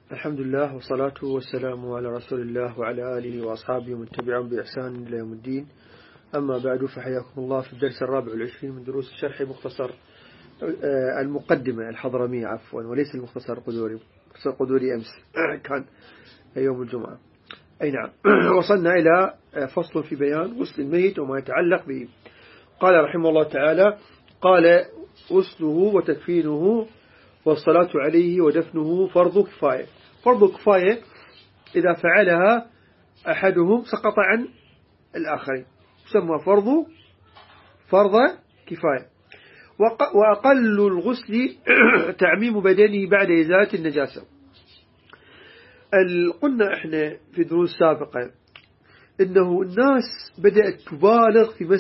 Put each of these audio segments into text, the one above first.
الحمد لله والصلاة والسلام على رسول الله وعلى آله وأصحابه ومن تبعهم بإحسان إلى يوم الدين. أما بعد، فحياكم الله في الدرس 24 من دروس شرح مختصر المقدمة الحضرمية وليس المختصر القدوري. مختصر القدوري أمس كان يوم الجمعة. أي نعم. وصلنا إلى فصل في بيان غسل الميت وما يتعلق به. قال رحمه الله تعالى: قال: غسله وتكفينه والصلاة عليه ودفنه فرض كفاية. فرض كفاية إذا فعلها أحدهم سقط عن الآخرين، يسمى فرض كفاية. وأقل الغسل تعميم بدنه بعد إزالة النجاسة. قلنا إحنا في دروس سابقة إنه الناس بدأت تبالغ في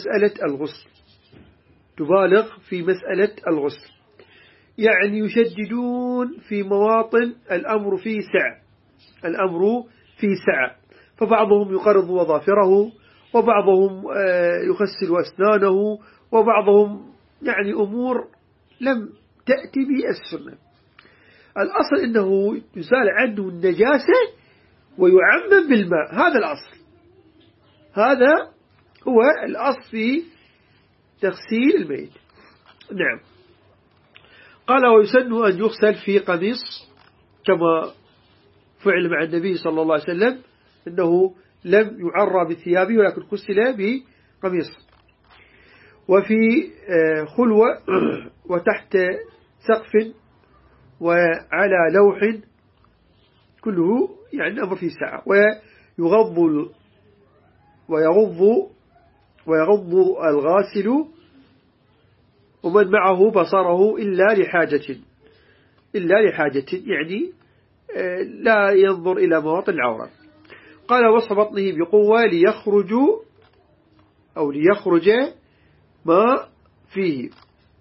مسألة الغسل، يعني يشددون في مواطن الأمر فيه سعة. فبعضهم يقرض وظافره، وبعضهم يغسل أسنانه، وبعضهم يعني أمور لم تأتي بالسنة. الأصل إنه يزال عنه النجاسة ويعمم بالماء، هذا الأصل، هذا هو الأصل في تغسيل الميت. نعم. قال: ويسن أن يغسل في قميص كما فعل مع النبي صلى الله عليه وسلم، إنه لم يعرى بثيابه ولكن غسل بقميص. وفي خلوة وتحت سقف وعلى لوح، كله يعني أمر فيه ساعة. ويغض الغاسل ومن معه بصره إلا لحاجة، يعني لا ينظر إلى مواطن العورة. قال: وصف بطنه بقوة ليخرج ما فيه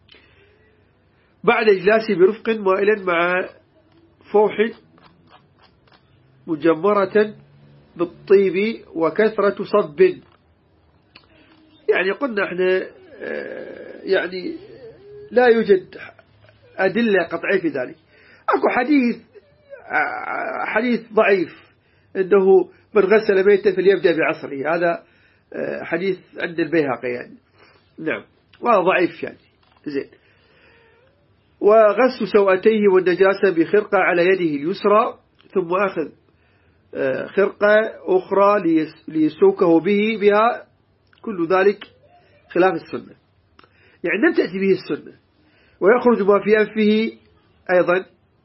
بعد إجلاسه برفق مائلا مع فوح مجمرة بالطيب وكثرة صب. يعني قلنا احنا يعني لا يوجد أدلة قطعية في ذلك. أكو حديث ضعيف أنه من غسل ميتا فليبدأ بعصره، هذا حديث عند البيهقي يعني. نعم، وهذا ضعيف يعني. زين. وغسل سوأتيه والنجاسة بخرقة على يده اليسرى، ثم أخذ خرقة أخرى ليسوكه بها، كل ذلك خلاف السنة، يعني لم تأتي به السنة. ويخرج ما في أنفه أيضا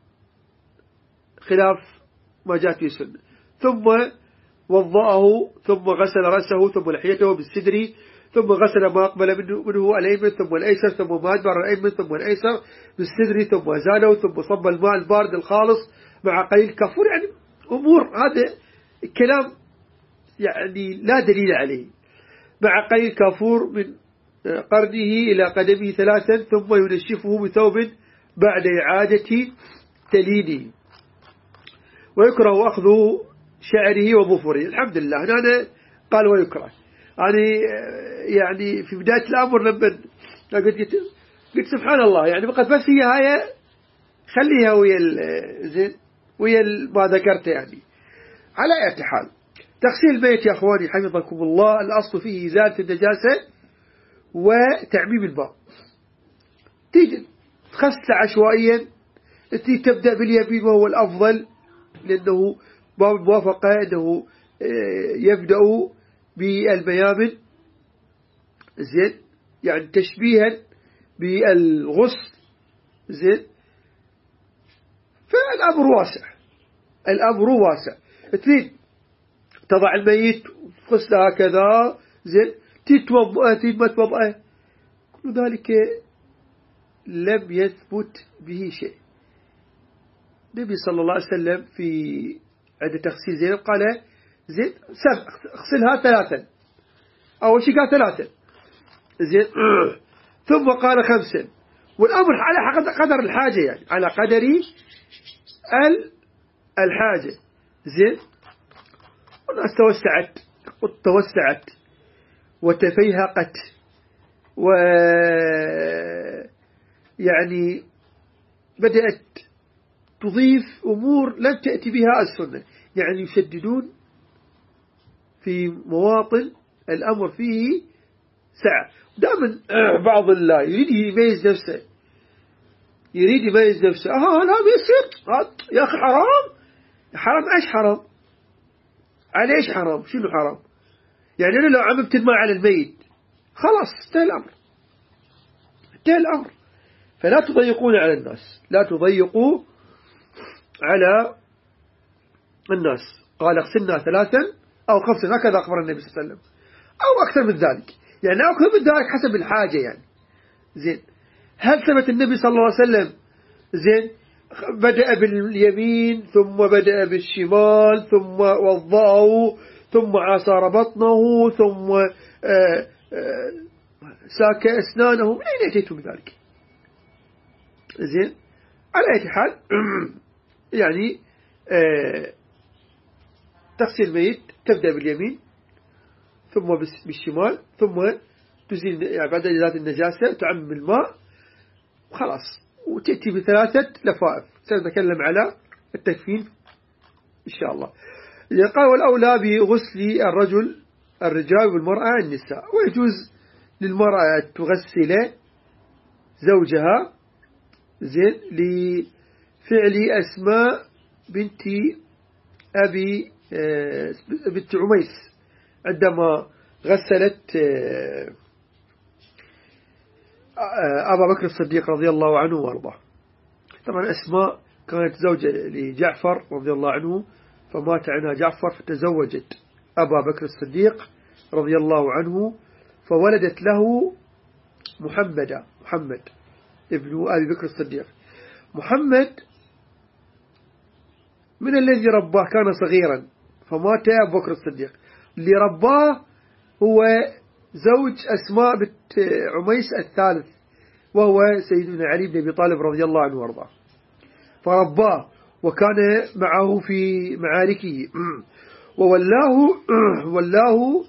خلاف ما جاءت به السنة. ثم وضأه، ثم غسل رأسه، ثم لحيته بالسدر، ثم غسل ما أقبل منه الأيمن ثم الأيسر، ثم ما أدبر الأيمن ثم الأيسر بالسدر، ثم أزاله، ثم صب الماء البارد الخالص مع قليل كافور. يعني أمور، هذا الكلام يعني لا دليل عليه. مع قليل كافور من قرنه إلى قدمه 3، ثم ينشفه بثوب بعد إعادة تلينه. ويكره أخذ شعره وظفره. الحمد لله هنا قال ويكره. يعني في بداية الأمر لما قلت سبحان الله، يعني بقت بس هي هاي خليها ويا ما ذكرت. يعني على أي حال، تغسيل البيت يا أخواني حفظكم الله الأصل فيه إزالة النجاسة وتعميم الماء. تيجي تغسل عشوائيا، تبدأ باليمين وهو الأفضل، لأنه باب الموافقة أنه يبدأ بالميامن. زين، يعني تشبيها بالغسل. زين، فالأمر واسع. تريد تضع الميت غسله هكذا، زين، تتوضأ ما توضأه، كل ذلك لم يثبت به شيء. النبي صلى الله عليه وسلم في عند تغسيل زينب قال: زين اغسلها 3، أول شيء قال 3، زين، ثم قال 5. والأمر على قدر الحاجة، يعني على قدر الحاجة. زين. والناس توسعت وتفيهقت، ويعني بدأت تضيف أمور لم تأتي بها السنة، يعني يشددون في مواطن الأمر فيه سعة. دائما بعض الله يريد يميز نفسه، يريد يميز نفسه، لا بيصير يا أخي حرام. حرام إيش حرام؟ على إيش حرام؟ شنو حرام؟ يعني أنا لو عممت الماء على الميت خلاص انتهى الأمر، انتهى الأمر. فلا تضيقون على الناس، لا تضيقوا على الناس. قال اغسلنا 3 أو 5، هكذا أخبر النبي صلى الله عليه وسلم، أو أكثر من ذلك، يعني أكثر من ذلك حسب الحاجة يعني. زين، هل ثبت النبي صلى الله عليه وسلم زين بدأ باليمين ثم بدأ بالشمال ثم وضعه ثم عصر بطنه ثم ساك أسنانه؟ من أين أتيتم بذلك؟ زين، على أي حال يعني تغسل الميت تبدأ باليمين ثم بالشمال ثم تزيل يعني بعد إزالة النجاسة تعمم الماء وخلاص، وتأتي ب3 لفائف. سنتكلم على التكفين إن شاء الله. قال والأولى بغسل الرجال والمرأة النساء، ويجوز للمرأة تغسل زوجها زين لفعل أسماء بنت عميس عندما غسلت أبا بكر الصديق رضي الله عنه وارضاه. طبعا أسماء كانت زوجة لجعفر رضي الله عنه، فمات عنها جعفر فتزوجت أبا بكر الصديق رضي الله عنه، فولدت له محمد ابن أبي بكر الصديق. محمد من الذي رباه كان صغيرا فمات أبو بكر الصديق، اللي رباه هو زوج أسماء بنت عميس الثالث، وهو سيدنا علي بن أبي طالب رضي الله عنه وارضاه، فرباه وكان معه في معاركه، وولاه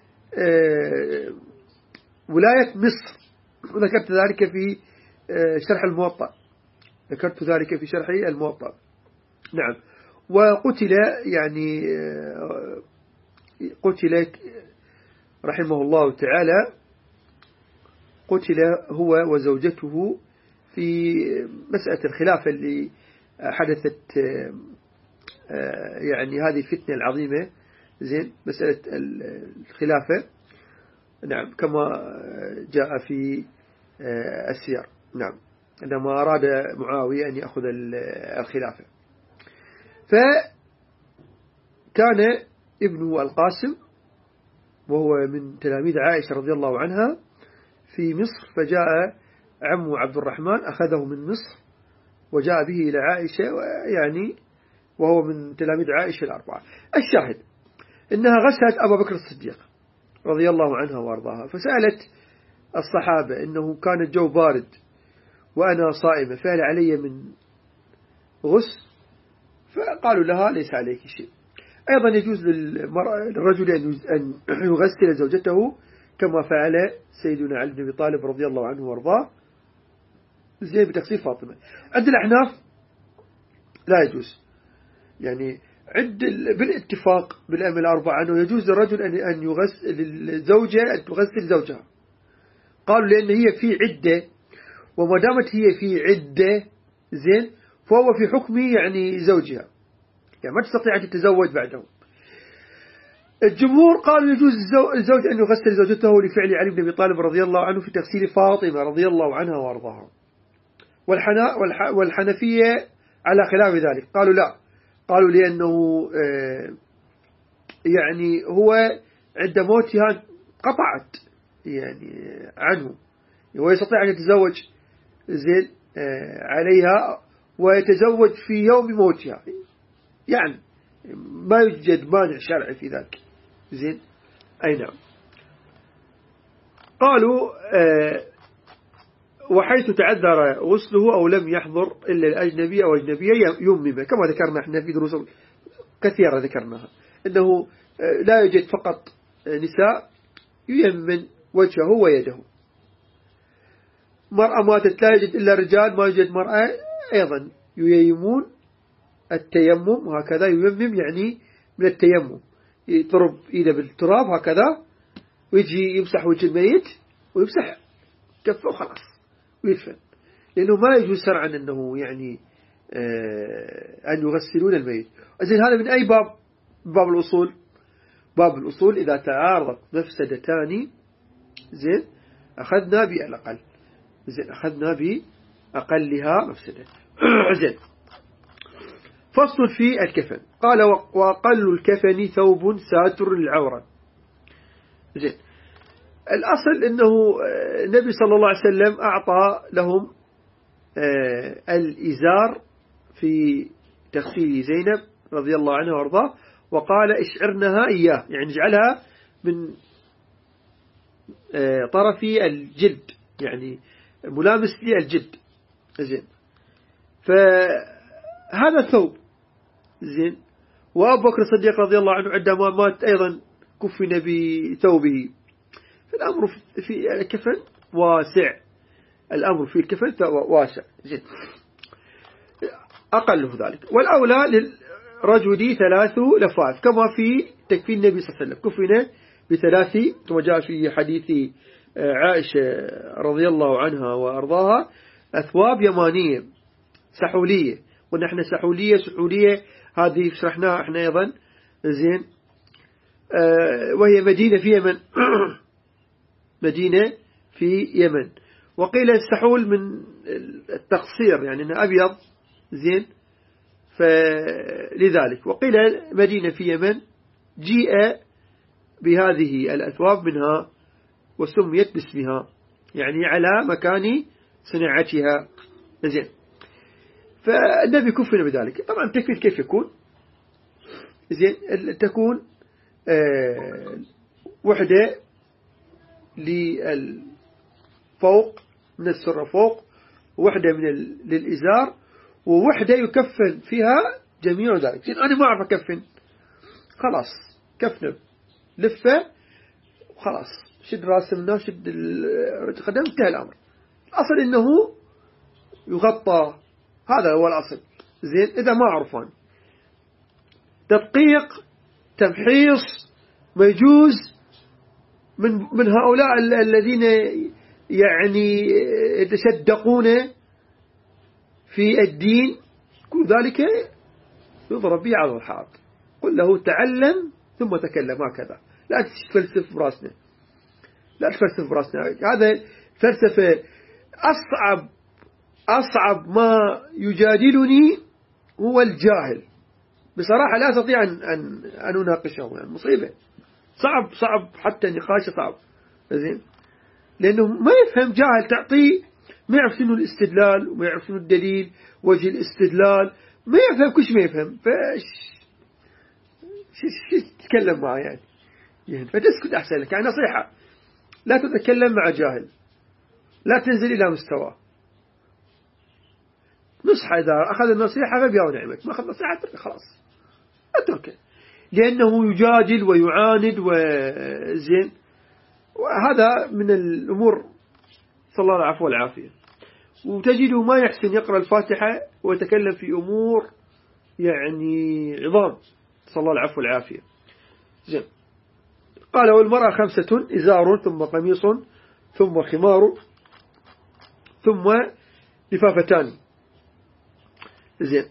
ولاية مصر. وذكرت ذلك في شرح الموطأ، ذكرت ذلك في شرح الموطأ. نعم. وقتل يعني قتل رحمه الله تعالى، قتل هو وزوجته في مسألة الخلافة اللي حدثت، يعني هذه الفتنة العظيمة زين، مسألة الخلافة. نعم، كما جاء في السير. نعم، عندما أراد معاوية أن يأخذ الخلافة، فكان ابنه القاسم وهو من تلاميذ عائشة رضي الله عنها في مصر، فجاء عمه عبد الرحمن أخذه من مصر وجاء به إلى عائشة، يعني وهو من تلاميذ عائشة الأربعة. الشاهد إنها غسلت أبا بكر الصديق رضي الله عنها وارضاها، فسألت الصحابة إنه كان الجو بارد وأنا صائمة فهل علي من غسل؟ فقالوا لها ليس عليك شيء. أيضا يجوز للرجل أن يغسل زوجته كما فعل سيدنا علي بن أبي طالب رضي الله عنه وارضاه زي بتغسيل فاطمة. عند الأحناف لا يجوز، يعني بالاتفاق بالأئمة الأربعة أنه يجوز للرجل أن يغسل للزوجة أن تغسل زوجها. قالوا لأن هي في عدة، وما دامت هي في عدة زين فهو في حكم يعني زوجها، يعني ما تستطيع أن تتزوج بعده. الجمهور قالوا يجوز الزوج أن يغسل زوجته لفعل علي بن أبي طالب رضي الله عنه في تغسيل فاطمة رضي الله عنها وارضاها. والحنفية على خلاف ذلك، قالوا لا، قالوا لأنه يعني هو عند موتها قطعت يعني عنه، ويستطيع أن يتزوج زين عليها ويتزوج في يوم موتها، يعني ما يوجد مانع شرعي في ذلك زين. أي نعم. قالوا وحيث تعذر غسله أو لم يحضر إلا الأجنبي أو أجنبية يمم، كما ذكرنا احنا في دروس كثيرة ذكرناها أنه لا يوجد فقط نساء ييمن وجهه ويده، مرأة ماتت لا يوجد إلا رجال، ما يوجد مرأة أيضا ييمون التيمم هكذا ييمم يعني من التيمم يضرب إيده بالتراب هكذا ويجي يمسح وجه الميت ويمسح كفه وخلاص ويدفن، لأنه ما يجوز شرعا أنه يعني أن يغسلون الميت. زين هذا من أي باب؟ باب الأصول. باب الأصول إذا تعارضت مفسدتان زين أخذنا بالأقل، زين أخذنا بأقلها مفسدة. زين فصل في الكفن. قال وأقل الكفن ثوب ساتر العورة. زين الأصل أنه النبي صلى الله عليه وسلم أعطى لهم الإزار في تغسيل زينب رضي الله عنها وارضاه، وقال اشعرنها إياه، يعني اجعلها من طرف الجلد، يعني ملامس للجلد. زين فهذا الثوب. زين وأبو بكر الصديق رضي الله عنه عندما مات أيضا كفن بثوبه. فالأمر في الكفن واسع، الأمر في الكفن واسع. زين أقله ذلك. والأولى للرجل 3 لفائف كما في تكفين النبي صلى الله عليه وسلم، كفن ب3 كما جاء في حديث عائشة رضي الله عنها وأرضاها أثواب يمانية سحولية، ونحن سحولية هذه شرحناها احنا أيضا. زين وهي مدينة في يمن مدينة في يمن. وقيل السحول من التقصير يعني أنه أبيض. زين فلذلك وقيل مدينة في يمن جيء بهذه الأثواب منها وسميت باسمها، يعني على مكان صناعتها. زين فالنبي كفن بذلك. طبعا التكفين كيف يكون؟ زين تكون وحدة للفوق من السرة فوق، ووحدة للإزار، ووحدة يكفن فيها جميع ذلك. زين أنا ما أعرف أكفن، خلاص كفنه لفة وخلاص شد راسه منه شد القدم انتهى الأمر. الأصل إنه يغطى، هذا هو الأصل. زين إذا ما عرفان تدقيق تمحيص ما يجوز من هؤلاء الذين يعني يتشدقون في الدين، كل ذلك يضرب به على الحائط. قل له تعلم ثم تكلم هكذا، لا تفلسف براسنا، لا تفلسف براسنا. هذا فلسفة. أصعب ما يجادلني هو الجاهل بصراحة، لا أستطيع أن أناقشه، يعني مصيبة. صعب حتى نقاشه صعب. زين لأنه ما يفهم، جاهل تعطيه ما يعرف شنو الاستدلال وما يعرف شنو الدليل وجه الاستدلال، ما يفهم كش ما يفهم. شو تتكلم معه يعني فتسكت أحسن لك. يعني نصيحة، لا تتكلم مع جاهل، لا تنزل إلى مستواه. نصح إذا أخذ النصيحة فبيا ونعمت، ما أخذ نصيحة اتركه خلاص اتركه، لأنه يجادل ويعاند وزين. وهذا من الأمور صلى الله العفو والعافية. وتجده ما يحسن يقرأ الفاتحة ويتكلم في أمور يعني عظام، صلى الله العفو والعافية. زين قال والمرأة 5: إزار ثم قميص ثم خمار ثم لفافتان. زين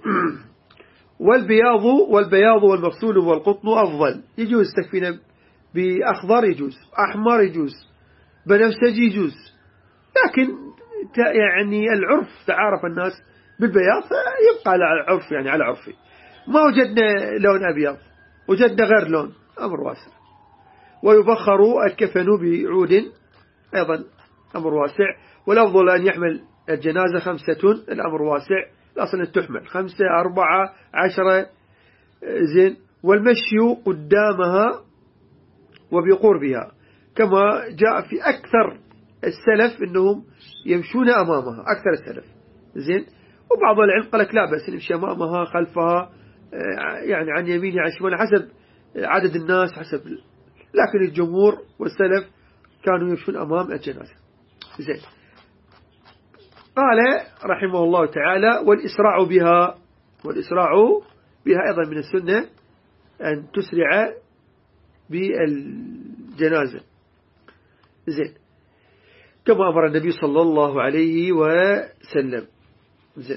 والبياض والمغسول والقطن أفضل. يجوز تكفين بأخضر، يجوز أحمر، يجوز بنفسجي، يجوز. لكن يعني العرف تعارف الناس بالبياض فيبقى على العرف، يعني على عرفي. ما وجدنا لون أبيض، وجدنا غير لون، أمر واسع. ويبخر الكفن بعود، أيضا أمر واسع. والأفضل أن يحمل الجنازة 5، الأمر واسع. الأصل أن تحمل 5 4 10. زين والمشي قدامها وبقربها، كما جاء في أكثر السلف أنهم يمشون أمامها، أكثر السلف. زين وبعض العلم قال لك لا بأس نمشي أمامها خلفها، يعني عن يمينها عن شمالها حسب عدد الناس حسب. لكن الجمهور والسلف كانوا يمشون أمام الجنازة. زين قال رحمه الله تعالى والإسراع بها والإسراع بها أيضا من السنة أن تسرع بالجنازة. زين، كما أمر النبي صلى الله عليه وسلم. زين،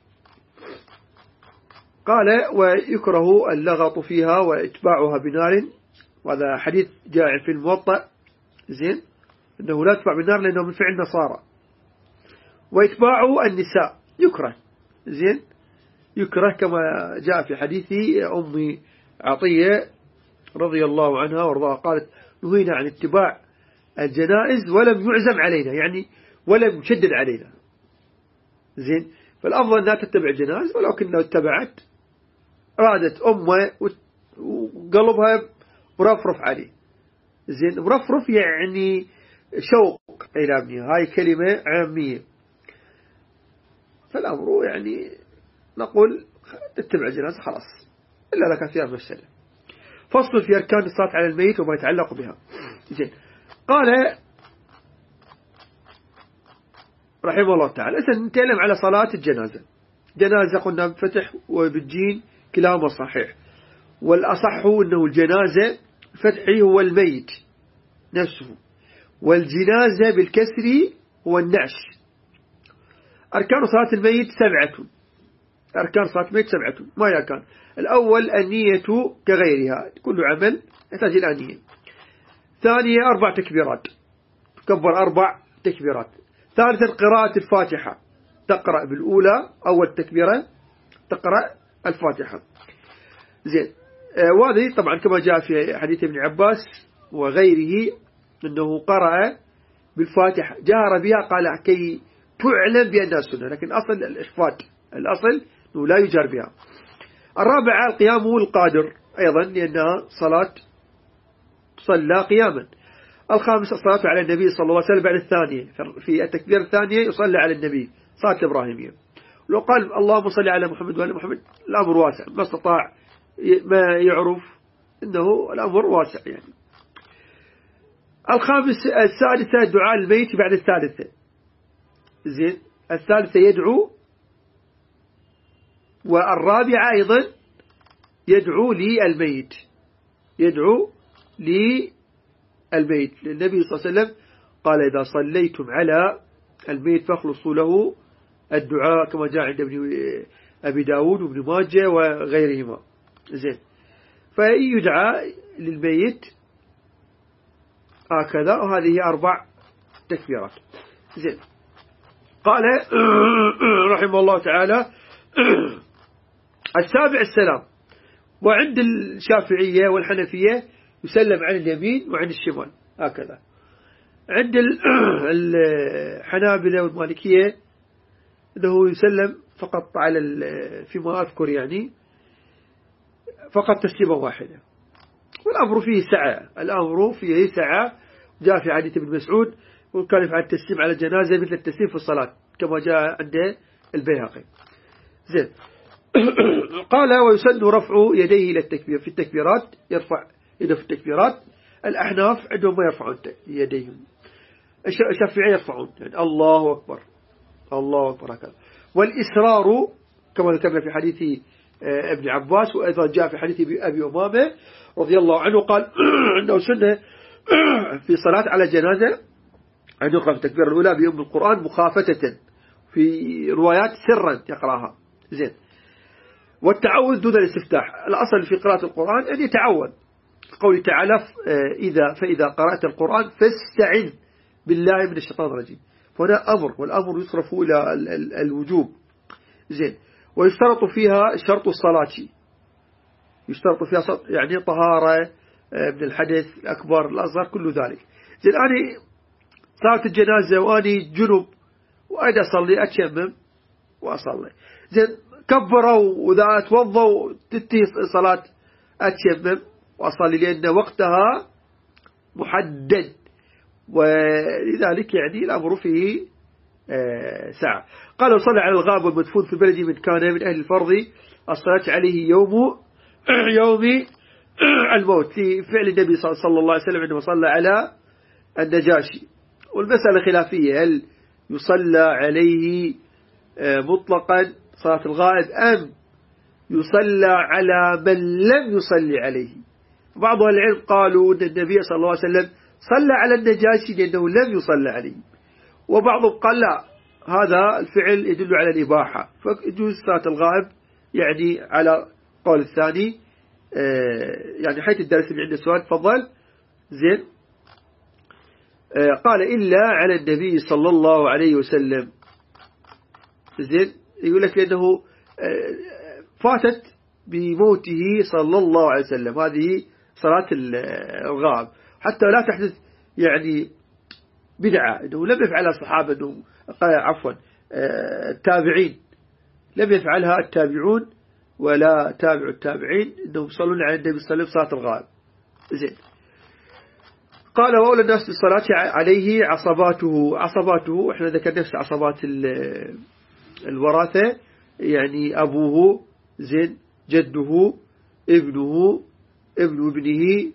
قال ويكره اللغط فيها وإتباعها بنار، وهذا حديث جاء في الموطأ. زين، أنه لا تتبع بالنار لأنه من فعل النصارى. وإتباع النساء يكره. زين، يكره كما جاء في حديث أم عطية رضي الله عنها وارضاها قالت نهينا عن اتباع الجنائز ولم يعزم علينا، يعني ولم يشدد علينا. زين، فالأفضل أنها تتبع الجنائز، ولكن لو اتبعت رادت أمه وقلبها مرفرف عليه. زين، مرفرف يعني شوق إلى ابنها، هاي كلمة عامية. فالأمر يعني نقول تتبع الجنازة خلاص، إلا لك فيها مسألة. فصل في أركان الصلاة على الميت وما يتعلق بها. زين، قال رحمه الله تعالى سنتكلم على صلاة الجنازة. جنازة قلنا بفتح وبالجين كلاهما صحيح، والأصح أنه الجنازة فتحي هو الميت نفسه، والجنازة بالكسر هو النعش. أركان صلاة الميت 7. أركان صلاة الميت 7. ما هي أركان؟ الأول النية كغيرها، كل عمل يحتاج إلى نية. ثانية 4 تكبيرات، تكبر 4 تكبيرات. ثالثا قراءة الفاتحة، تقرأ بالأولى أول تكبيرة تقرأ الفاتحة. زين، وهذه طبعا كما جاء في حديث ابن عباس وغيره أنه قرأ بالفاتحة جهر بها، قال كي تعلم بأنها سنة، لكن أصل الإخفاء، الأصل أنه لا يجهر بها. الرابعة القيام القادر أيضا لأنها صلاة تصلى قياما. الخامس الصلاة على النبي صلى الله عليه وسلم بعد الثانية، في التكبير الثانية يصلى على النبي صلاة الإبراهيمية. لو قال اللهم صل على محمد وعلى محمد الأمر واسع، ما استطاع ما يعرف إنه الأمر واسع يعني. السادسة دعاء الميت بعد الثالثة. زين، الثالثة يدعو، والرابعة أيضا يدعو للميت، يدعو للميت. النبي صلى الله عليه وسلم قال إذا صليتم على الميت فاخلصوا له الدعاء، كما جاء عند أبي داود وابن ماجه وغيرهما. زين، فيدعى للميت هكذا، وهذه 4 تكبيرات. زين، قال رحمه الله تعالى السابع السلام. وعند الشافعية والحنفية يسلم عن اليمين وعن الشمال هكذا. عند الحنابلة والمالكية أنه يسلم فقط على فيما أذكر يعني فقط تسليمة واحدة، والأمر فيه سعة، الأمر فيه سعة. جاء في حديث ابن مسعود وكان يفعل التسليم على الجنازة مثل التسليم في الصلاة كما جاء عند البيهقي. زين، قال ويسن رفع يديه إلى التكبير. في التكبيرات يرفع يده في التكبيرات. الأحناف عندهم ما يرفعون يديهم، الشافعية يرفعون يعني الله أكبر الله أكبر هكذا. والإسرار كما ذكرنا في حديث ابن عباس، وأيضا جاء في حديث أبي أمامة رضي الله عنه قال أنه سنة في صلاة على جنازة أن يقرأ في التكبير الأولى بأم القرآن مخافتة، في روايات سرا يقرأها. زين، والتعوذ دون الاستفتاح. الأصل في قراءة القرآن أن يتعوذ، قوله تعالى فإذا قرأت القرآن فاستعذ بالله من الشيطان الرجيم. فهنا أمر، والأمر يصرف إلى الوجوب. زين، ويشترط فيها شرط الصلاة، يشترط فيها يعني طهارة من الحدث الأكبر الأصغر كل ذلك. زين، أنا صلاة الجنازة وأني جنب وأنا أصلي أتشمم وأصلي. زين، كبروا وإذا أتوضوا تنتهي صلاة أتشمم وأصلي، لأن وقتها محدد، ولذلك يعني الأمر فيه ساعة. قال وصلى على الغاب والمدفون في بلد من كان من أهل الفرض الصلاة عليه يوم الموت، في فعل النبي صلى الله عليه وسلم عندما صلى على النجاشي. والمسألة خلافية، هل يصلى عليه مطلقا صلاة الغائب أم يصلى على من لم يصلي عليه. بعض العلم قالوا أن النبي صلى الله عليه وسلم صلى على النجاشي لأنه لم يصلى عليه، وبعضهم قال لا، هذا الفعل يدل على الإباحة فيجوز صلاة الغائب، يعني على قول الثاني. يعني حيث الدرس اللي عنده سؤال تفضل. زين. قال إلا على النبي صلى الله عليه وسلم. زين. يقول لك لأنه فاتت بموته صلى الله عليه وسلم هذه صلاة الغائب، حتى لا تحدث يعني بدعة أنه لم يفعلها الصحابة، أنه عفوا التابعين لم يفعلها التابعون ولا تابع التابعين، أنهم يصلون على النبي صلى الله عليه وسلم صلاة الغائب. زين. قال وأولى الناس بالصلاة عليه عصباته احنا ذكرنا نفس عصبات الوراثة، يعني أبوه، زين، جده، ابنه، ابن ابنه،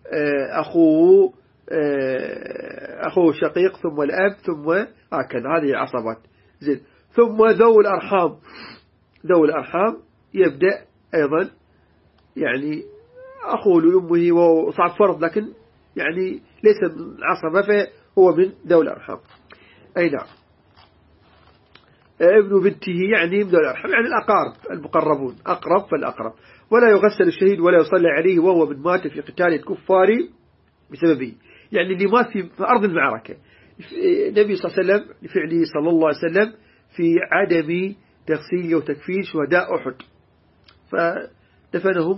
أخوه شقيق، ثم الأب، ثم هكذا، هذه عصبات. زين. ثم ذو الأرحام يبدأ أيضا، يعني أخوه لأمه وصعب فرض، لكن يعني ليس من عصبة فهو من ذو الأرحام. أي نعم. ابن بنته يعني من ذو الأرحام، يعني الأقارب المقربون، أقرب فالأقرب. ولا يغسل الشهيد ولا يصلى عليه وهو من مات في قتال الكفار بسببه، يعني اللي مات في أرض المعركة. النبي صلى الله عليه وسلم لفعله صلى الله عليه وسلم في عدم تغسيل وتكفين شهداء أحد، فدفنهم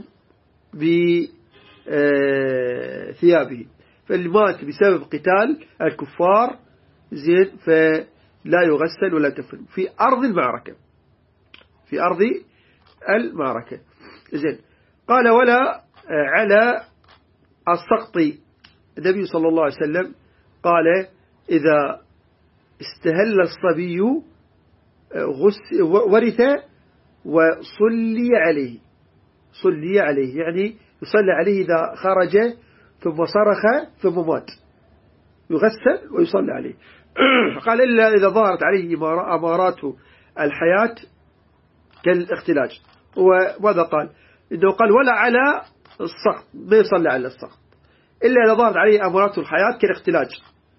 بثيابه. فاللي مات بسبب قتال الكفار، زين، فلا يغسل ولا يكفن في أرض المعركة، في أرض المعركة. زين. قال ولا على السقط. النبي صلى الله عليه وسلم قال إذا استهل الصبي ورث وصلي عليه. صلي عليه يعني يصلى عليه إذا خرج ثم صرخ ثم مات، يغسل ويصلى عليه. قال إلا إذا ظهرت عليه أمارات الحياة كالاختلاج. وماذا قال؟ إنه قال ولا على السقط، ما يصلى على السقط إلا إذا ظهرت عليه أمارات الحياة كالاختلاج،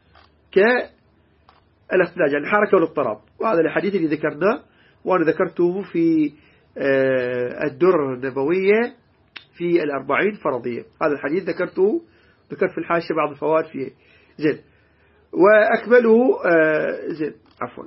يعني حركة والاضطراب. وهذا الحديث اللي ذكرناه، وأنا ذكرته في الدرر النبوية في 40 فرضية. هذا الحديث ذكرت في الحاشية بعض الفوائد فيه. زين. وأكمله زين عفوا.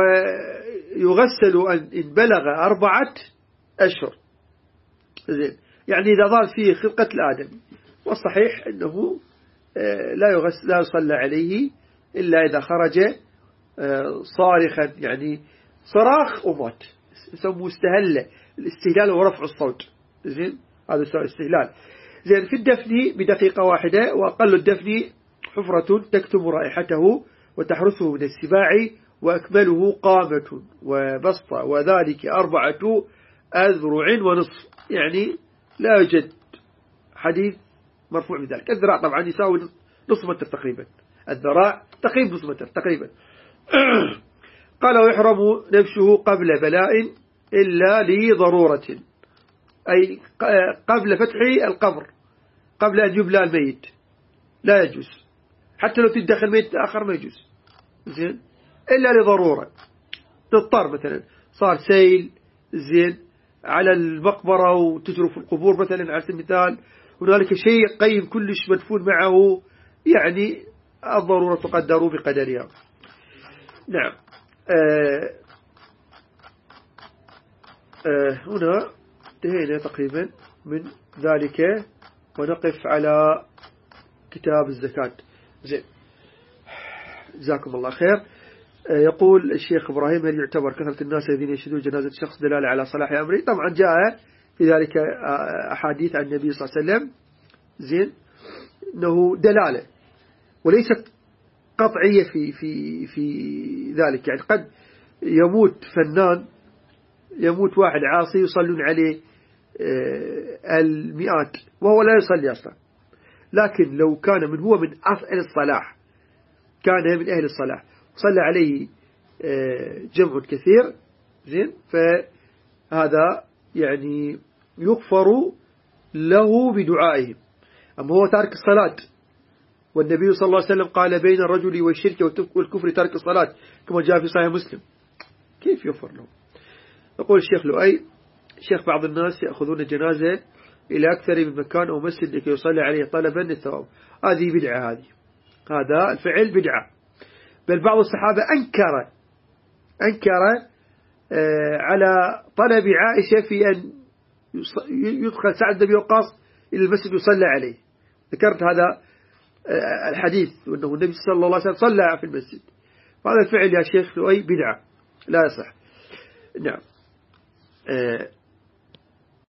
ويغسل إن بلغ 4 أشهر. زين. يعني إذا ظهر فيه خلقة الآدمي. والصحيح أنه لا يصلى عليه إلا إذا خرج صارخا، يعني صراخ ومات، يسموه استهلة. الاستهلال هو رفع الصوت. زين. هذا استهلال. زين. في الدفن بدقيقة واحدة، وأقل الدفن حفرة تكتم رائحته وتحرسه من السباع، وأكمله قامة وبسطة، وذلك 4 أذرع ونصف. يعني لا يوجد حديث مرفوع بذلك. الذراع طبعا يساوي نصف متر تقريبا، الذراع تقريبا نصف متر تقريبا. قال ويحرم نبشه قبل بلاء إلا لضرورة، أي قبل فتح القبر، قبل أن يبلى الميت لا يجوز، حتى لو تدخل ميت آخر ما يجوز. زين. إلا لضرورة، تضطر مثلا صار سيل، زين، على المقبرة وتجرف القبور مثلا على سبيل المثال، هنالك شيء قيم كلش مدفون معه، يعني الضرورة تقدر بقدرها. نعم. هنا انتهينا تقريبا من ذلك، ونقف على كتاب الزكاة. زين. جزاكم الله خير. يقول الشيخ إبراهيم هل يعتبر كثرة الناس الذين يشهدون جنازة شخص دلالة على صلاح أمره؟ طبعا جاء في ذلك أحاديث عن النبي صلى الله عليه وسلم، زين، أنه دلالة وليست قطعية في ذلك. يعني قد يموت فنان، يموت واحد عاصي يصلون عليه المئات وهو لا يصلي أصلا، لكن لو كان هو من أهل الصلاح، كان من أهل الصلاح صلى عليه جمع كثير، زين، فهذا يعني يغفر له بدعائهم. أما هو تارك الصلاة، والنبي صلى الله عليه وسلم قال بين الرجل والشرك والكفر تارك الصلاة كما جاء في صحيح مسلم، كيف يغفر له؟ يقول الشيخ لؤي: الشيخ بعض الناس يأخذون الجنازة إلى أكثر من مكان أو مسجد لكي يصلي عليه طلبا للثواب. هذه بدعة، هذا الفعل بدعة. بل بعض الصحابة أنكر على طلب عائشة في أن يدخل سعد بن وقاص إلى المسجد يصلى عليه. ذكرت هذا الحديث، وأنه النبي صلى الله عليه وسلم صلى في المسجد. هذا الفعل يا شيخ لؤي بدعة لا يصح. نعم.